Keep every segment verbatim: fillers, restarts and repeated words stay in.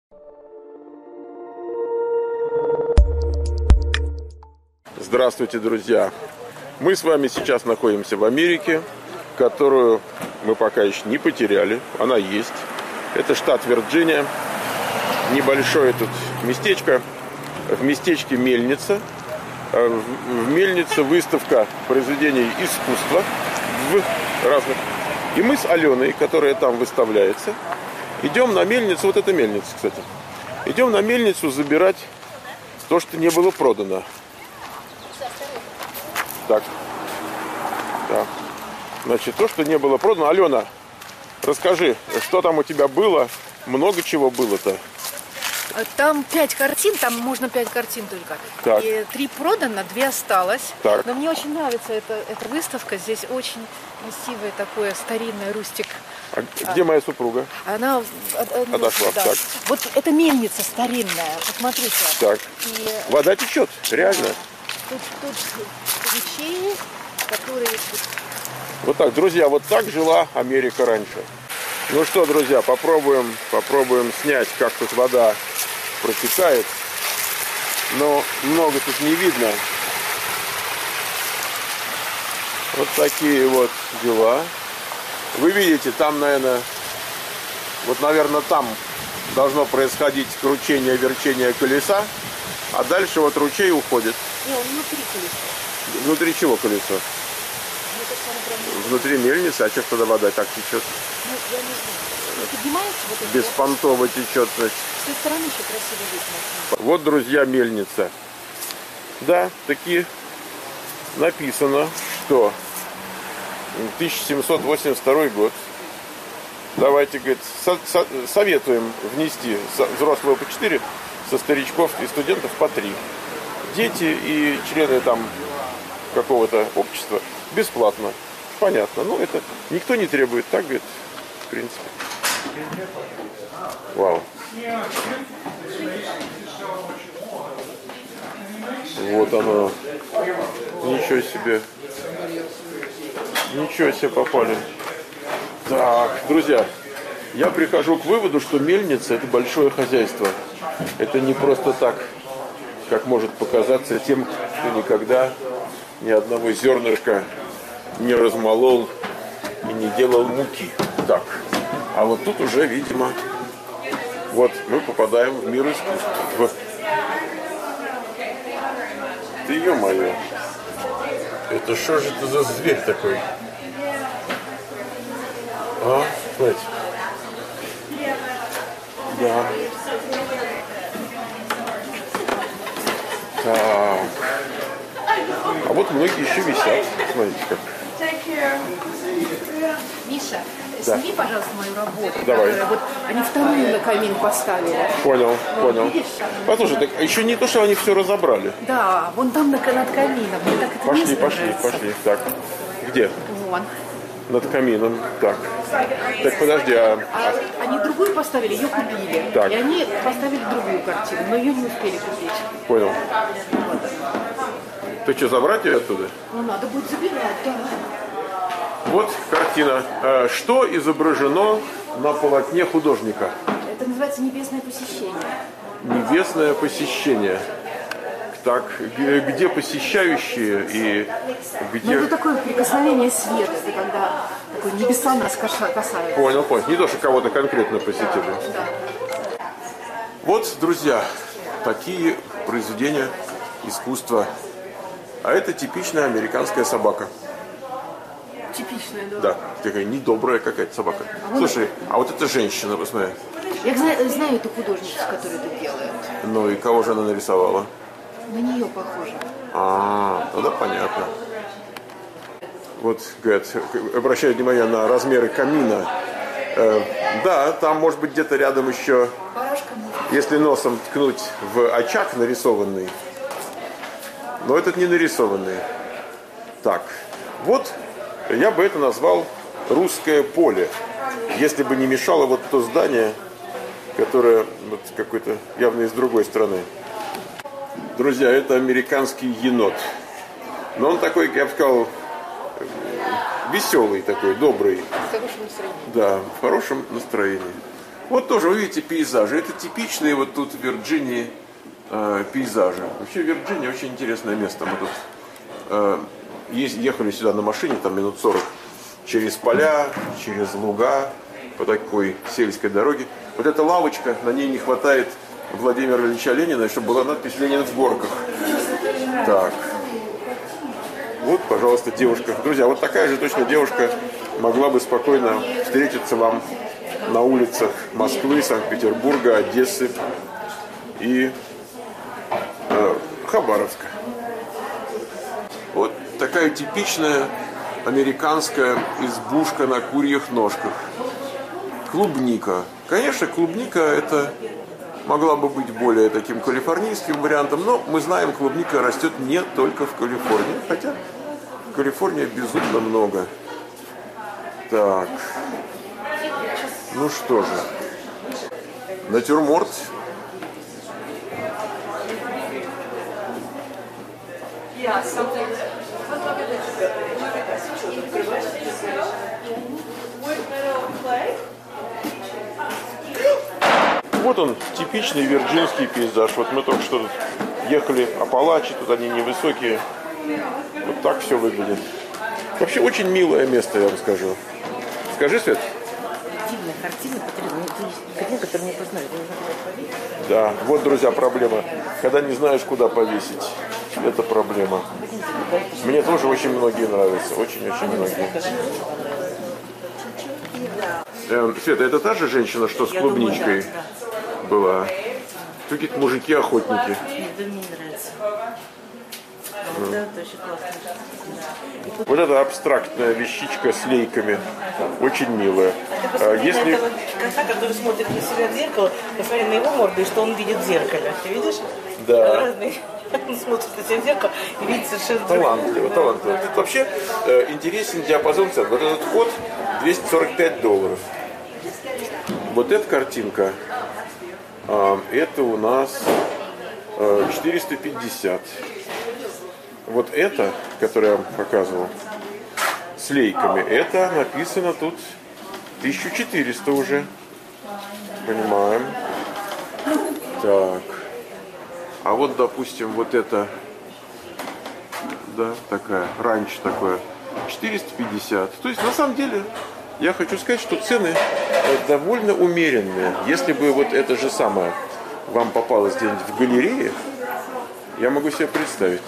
Здравствуйте, друзья! Мы с вами сейчас находимся в Америке, которую мы пока еще не потеряли. Она есть. Это штат Вирджиния. Небольшое тут местечко. В местечке Мельница. В Мельнице выставка произведений искусства в разных. И мы с Аленой, которая там выставляется, идем на мельницу. Вот это мельница, кстати. Идем на мельницу забирать то, что не было продано. Так. Так. Значит, то, что не было продано. Алена, расскажи, что там у тебя было? Много чего было-то? Там пять картин, там можно пять картин только. Так. И три продано, две осталось. Так. Но мне очень нравится эта, эта выставка. Здесь очень красивое такое старинное рустик. А где моя супруга? Она отошла. Да. Так. Вот это мельница старинная. Посмотрите. Так. И... Вода течет, реально. Тут, тут ручей, которые... Вот так, друзья, вот так жила Америка раньше. Ну что, друзья, попробуем, попробуем снять, как тут вода протекает. Но много тут не видно. Вот такие вот дела. Вы видите, там, наверное, вот, наверное, там должно происходить кручение, верчение колеса. А дальше вот ручей уходит. Не, он внутри колеса. Внутри чего колесо? Внутри мельницы, а что тогда вода так течет? Ну, я не знаю. Поднимается вот это? Беспонтово течет, значит. С той стороны еще красиво видно. Вот, друзья, мельница. Да, таки написано, что тысяча семьсот восемьдесят второй год. Давайте, говорит, со со советуем внести взрослого по четыре, со старичков и студентов по три. Дети и члены там какого-то общества бесплатно. Понятно. Ну, это никто не требует, так, говорит, в принципе. Вау. Вот оно. Ничего себе. Ничего себе попали. Так, друзья, я прихожу к выводу, что мельница – это большое хозяйство. Это не просто так, как может показаться тем, кто никогда ни одного зернышка не размолол и не делал муки. Так, а вот тут уже, видимо, вот мы попадаем в мир искусства. Ты, ё-моё, это что же это за зверь такой? А, смотрите. Да. Так. А вот многие еще висят. Смотрите как. Миша, Да. сними, пожалуйста, мою работу. Давай. Которая, вот, они вторую на камин поставили. Понял, Вот, понял. видишь? Послушай, так еще не то, что они все разобрали. Да, вон там на, над камином. Мне так это Пошли, место пошли, нравится. пошли. Так, где? Вон. Над камином. Так. Так, подожди, а... А они другую поставили, ее купили. Так. И они поставили другую картину, но ее не успели купить. Понял. Вот. Ты что, забрать ее оттуда? Ну, надо будет забирать, да. Вот картина. Э, Что изображено на полотне художника? Это называется «Небесное посещение». Небесное посещение. Так, г- где посещающие и Ну, где... это такое прикосновение света, это когда такое небеса нас каша- касаются. Понял, понял. Не то, что кого-то конкретно посетили. Да. Вот, друзья, такие произведения искусства. А это типичная американская собака. Типичная, да. Да, такая недобрая какая-то собака. Слушай, а вот эта женщина, посмотри. Я знаю, знаю эту художницу, которая это делает. Ну и кого же она нарисовала? На нее похоже. А, тогда понятно. Вот, говорят, обращаю внимание на размеры камина. Э, да, там может быть где-то рядом еще, если носом ткнуть в очаг нарисованный. Но этот не нарисованный. Так, вот я бы это назвал русское поле. Если бы не мешало вот то здание, которое вот какое-то явно из другой страны. Друзья, это американский енот. Но он такой, я бы сказал, веселый такой, добрый. В хорошем настроении. Да, в хорошем настроении. Вот тоже, вы видите, пейзажи. Это типичные вот тут в Вирджинии э, пейзажи. Вообще Вирджиния очень интересное место. Мы тут э, ехали сюда на машине, там минут сорок, через поля, через луга, по такой сельской дороге. Вот эта лавочка, на ней не хватает Владимира Ильича Ленина, чтобы была надпись «Ленин в горках». Так. Вот, пожалуйста, девушка. Друзья, вот такая же точно девушка могла бы спокойно встретиться вам на улицах Москвы, Санкт-Петербурга, Одессы и э, Хабаровска. Вот такая типичная американская избушка на курьих ножках. Клубника. Конечно, клубника это могла бы быть более таким калифорнийским вариантом, но мы знаем, клубника растет не только в Калифорнии, хотя в Калифорнии безумно много. Так. Ну что же. Натюрморт. Вот он, типичный вирджинский пейзаж. Вот мы только что тут ехали Апалачи, тут они невысокие. Вот так все выглядит. Вообще очень милое место, я вам скажу. Скажи, Свет. Дивная картина, картина, которую не познали. Да, вот, друзья, проблема. Когда не знаешь, куда повесить, это проблема. Мне тоже очень многие нравятся. Очень-очень многие. Э, Света, это та же женщина, что с Я клубничкой думаю, да, да. была? Какие-то мужики-охотники. Мне, да, мне нравится. А вот это очень классно. Вот эта абстрактная вещичка с лейками. Очень милая. А если... Это вот кота, который смотрит на себя в зеркало, посмотри на его морду, и что он видит в зеркале. Ты видишь? Да. Разный. Он смотрит на себя в зеркало и видит совершенно Талантливо, талантливо. Тут вообще э, интересен диапазон цен. Вот этот кот двести сорок пять долларов. Вот эта картинка, э, это у нас э, четыреста пятьдесят. Вот это, которое я вам показывал, с лейками, это написано тут тысяча четыреста уже. Понимаем. Так. А вот, допустим, вот это, да, такая, раньше такое, четыреста пятьдесят. То есть, на самом деле, я хочу сказать, что цены довольно умеренные. Если бы вот это же самое вам попалось где-нибудь в галерее, я могу себе представить.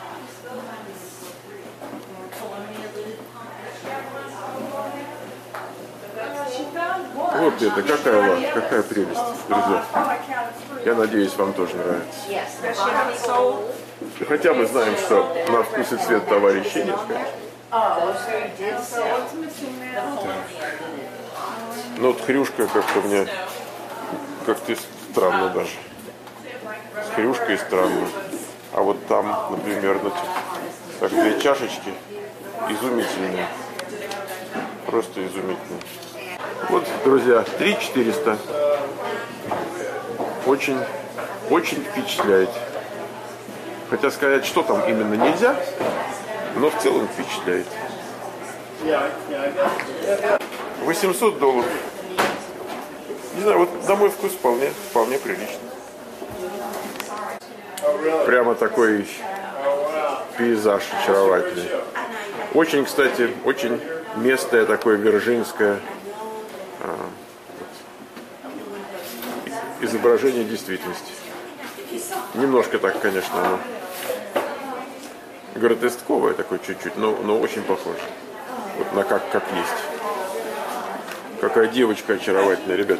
Вот это, какая, какая прелесть, друзья. Я надеюсь, вам тоже нравится. Хотя мы знаем, что на вкус и цвет товарищей нет, конечно. Ну вот хрюшка как-то мне как-то странно даже. С хрюшкой странно. А вот там, например, ну, так, две чашечки изумительные. Просто изумительные. Вот, друзья, три четыреста. Очень, очень впечатляет. Хотя сказать, что там именно нельзя, но в целом впечатляет. восемьсот долларов. Не знаю, вот на мой вкус вполне, вполне прилично. Прямо такой пейзаж очаровательный. Очень, кстати, очень местное такое вирджинское а, вот, изображение действительности. Немножко так, конечно, оно гротесковое такое чуть-чуть, но, но очень похоже. Вот на как, как есть. Какая девочка очаровательная, ребят.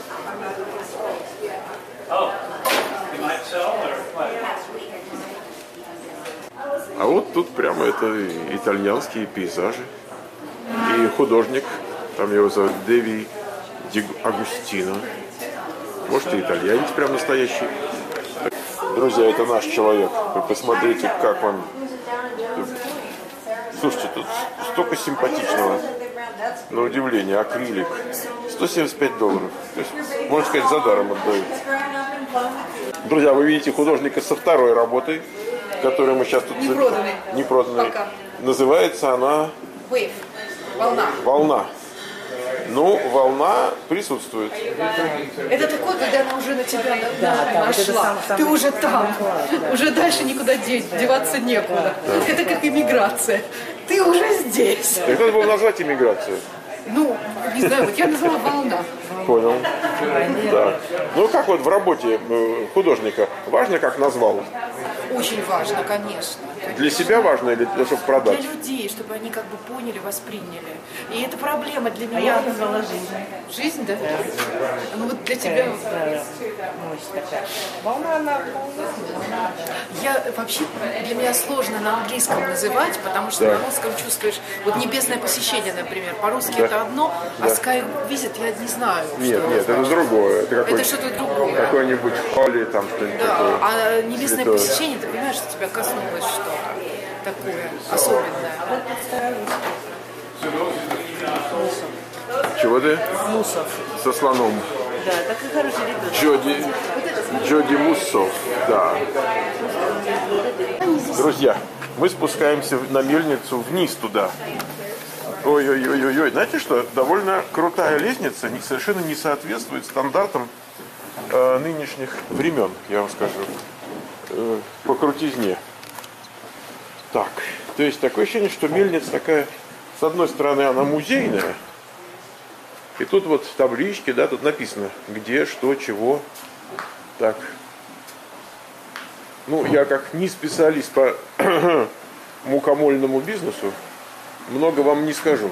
А вот тут прямо это итальянские пейзажи. И художник, там его зовут Деви Ди Агустино. Может, и итальянец прям настоящий. Друзья, это наш человек. Вы посмотрите, как он... Слушайте, тут столько симпатичного. На удивление, акрилик. сто семьдесят пять долларов. То есть, можно сказать, за даром отдают. Друзья, вы видите художника со второй работой, которую мы сейчас тут... Не проданной. Не проданной. Пока. Называется она... Wave. Волна. Волна. Ну, волна присутствует. Это такое, когда она уже на тебя на- Да, на- да, вот это нашла. сам- Ты самый уже там. класс, да. Уже дальше никуда де- деваться некуда. Это как иммиграция. Ты уже здесь. Так надо было назвать иммиграцию. Ну, не знаю, вот я назвала волна. Понял. Да. Ну, как вот в работе э, художника, важно, как назвал? Очень важно, конечно. Для себя важно или для, чтобы продать? Для людей, чтобы они как бы поняли, восприняли. И это проблема для А я меня. назвала жизнь. Жизнь, да? Ну вот для тебя... Да, мощь такая. Волна, она волна. Я вообще, для меня сложно на английском называть, потому что Да. на русском чувствуешь, вот небесное посещение, например, по-русски Да. это одно, а Да. Sky Visit я не знаю. Нет, что нет, это другое. Это, это какой- что-то другое. какой-нибудь Холли, там что-нибудь Да, такое. а небесное святое. посещение, ты понимаешь, что тебя коснулось что-то такое особенное. Чего ты? Мусов. Со слоном. Да, такой хороший ребенок. Джоди, Джоди Муссов, да. Друзья, мы спускаемся на мельницу вниз туда. Ой-ой-ой-ой-ой. Знаете что? Довольно крутая лестница, не- совершенно не соответствует стандартам э, нынешних времен, я вам скажу. Э, по крутизне. Так, то есть такое ощущение, что мельница такая, с одной стороны, она музейная, и тут вот таблички, да, тут написано, где, что, чего. Так. Ну, я как не специалист по мукомольному бизнесу, много вам не скажу.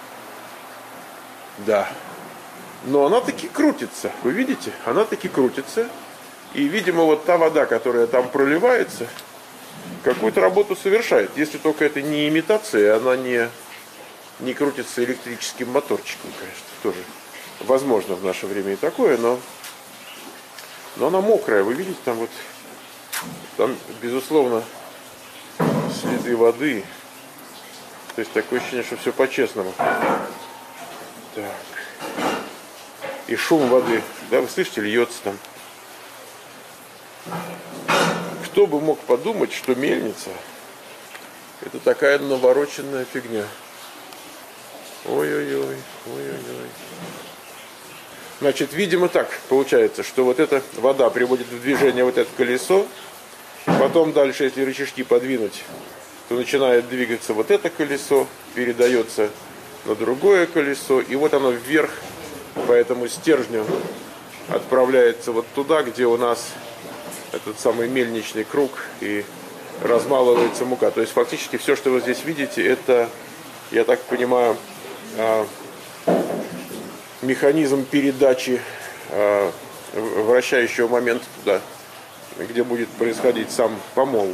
Да. Но она таки крутится, вы видите? Она таки крутится. И, видимо, вот та вода, которая там проливается, какую-то работу совершает. Если только это не имитация, она не, не крутится электрическим моторчиком, конечно, тоже. Возможно в наше время и такое, но, но она мокрая. Вы видите, там вот, там, безусловно, следы воды. То есть такое ощущение, что все по-честному. Так. И шум воды, да, вы слышите, льется там. Кто бы мог подумать, что мельница — это такая навороченная фигня. Ой-ой-ой, ой-ой-ой. Значит, видимо так получается, что вот эта вода приводит в движение вот это колесо, потом дальше, если рычажки подвинуть, то начинает двигаться вот это колесо, передается на другое колесо, и вот оно вверх по этому стержню отправляется вот туда, где у нас этот самый мельничный круг и размалывается мука. То есть фактически все, что вы здесь видите, это, я так понимаю, механизм передачи вращающего момента туда, где будет происходить сам помол.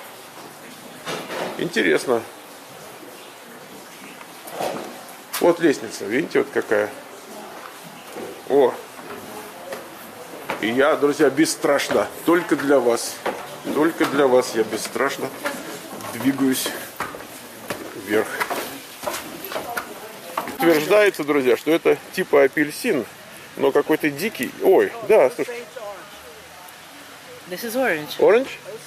Интересно. Вот лестница, видите, вот какая. О! И я, друзья, бесстрашно, только для вас, только для вас я бесстрашно двигаюсь вверх. Утверждается, друзья, что это типа апельсин, но какой-то дикий. Ой, да, слушай. This is orange. Orange?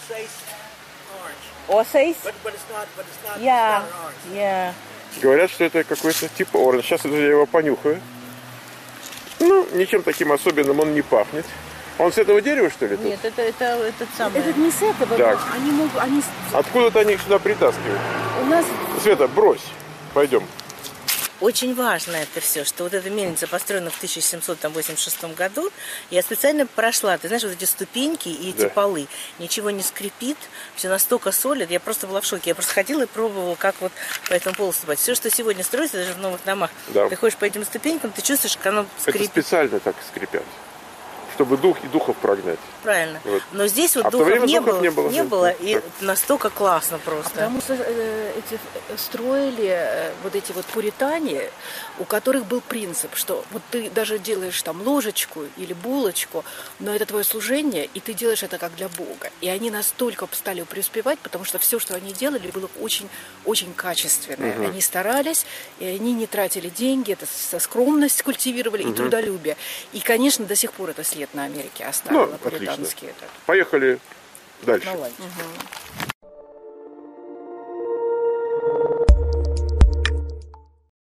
Osage? But, but it's not, but it's not, Yeah, it's not an orange. yeah. Говорят, что это какой-то типа оранж. Сейчас, друзья, я его понюхаю. Ну, ничем таким особенным он не пахнет. Он с этого дерева, что ли? Тут? Нет, это, это этот самый. Это не с этого, Так. но они могут, они с- Откуда-то они их сюда притаскивают. у нас Света, брось. Пойдем. Очень важно это все, что вот эта мельница построена в тысяча семьсот восемьдесят шестом году. Я специально прошла, ты знаешь, вот эти ступеньки и эти Да. полы. Ничего не скрипит, все настолько солит. Я просто была в шоке. Я просто ходила и пробовала, как вот по этому полу ступать. Все, что сегодня строится, даже в новых домах, Да. ты ходишь по этим ступенькам, ты чувствуешь, как оно Это скрипит. специально так скрипят, чтобы дух и духов прогнать. Правильно. Вот. Но здесь вот А в то духов время не, духов было, не было. не было, Так. и настолько классно просто. Потому что э, эти э, строили э, вот эти вот пуритане, у которых был принцип, что вот ты даже делаешь там ложечку или булочку, но это твое служение, и ты делаешь это как для Бога. И они настолько стали преуспевать, потому что все, что они делали, было очень, очень качественное. Они старались, и они не тратили деньги, это со скромность культивировали и трудолюбие. И, конечно, до сих пор это след на Америке оставило, Ну, отлично. пуританский этот. Поехали дальше. Ну ладно.